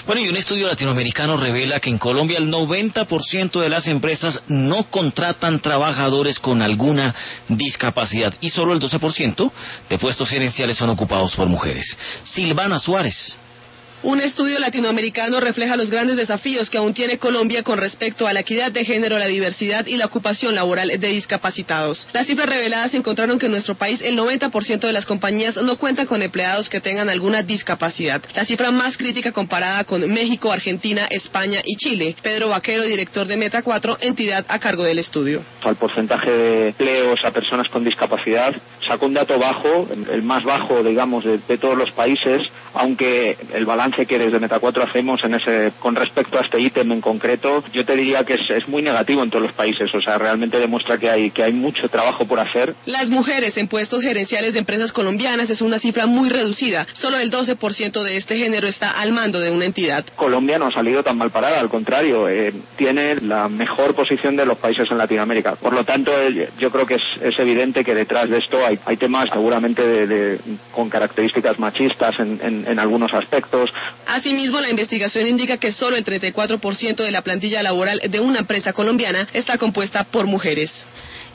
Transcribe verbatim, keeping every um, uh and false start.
Bueno, y un estudio latinoamericano revela que en Colombia el noventa por ciento de las empresas no contratan trabajadores con alguna discapacidad y solo el doce por ciento de puestos gerenciales son ocupados por mujeres. Silvana Suárez. Un estudio latinoamericano refleja los grandes desafíos que aún tiene Colombia con respecto a la equidad de género, la diversidad y la ocupación laboral de discapacitados. Las cifras reveladas encontraron que en nuestro país el noventa por ciento de las compañías no cuentan con empleados que tengan alguna discapacidad. La cifra más crítica comparada con México, Argentina, España y Chile. Pedro Vaquero, director de Meta cuatro, entidad a cargo del estudio. Al porcentaje de empleos a personas con discapacidad sacó un dato bajo, el más bajo, digamos, de, de todos los países, aunque el balance que desde Meta cuatro hacemos en ese con respecto a este ítem en concreto, yo te diría que es, es muy negativo en todos los países, o sea, realmente demuestra que hay que hay mucho trabajo por hacer. Las mujeres en puestos gerenciales de empresas colombianas es una cifra muy reducida, solo el doce por ciento de este género está al mando de una entidad. Colombia no ha salido tan mal parada, al contrario, eh, tiene la mejor posición de los países en Latinoamérica, por lo tanto eh, yo creo que es, es evidente que detrás de esto hay, hay temas seguramente de, de, con características machistas en, en, en algunos aspectos. Asimismo, la investigación indica que solo el treinta y cuatro por ciento de la plantilla laboral de una empresa colombiana está compuesta por mujeres.